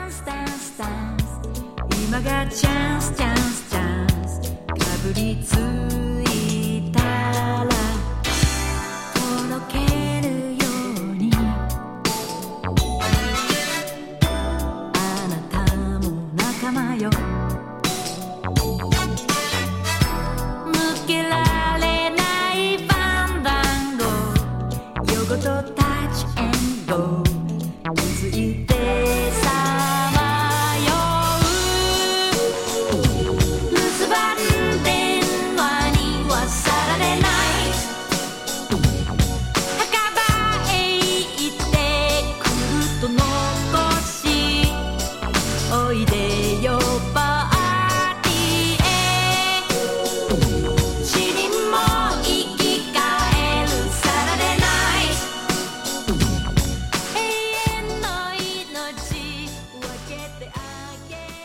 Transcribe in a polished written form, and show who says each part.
Speaker 1: ンスダンスダンス今がチャンスチャンスチャンスかぶりつ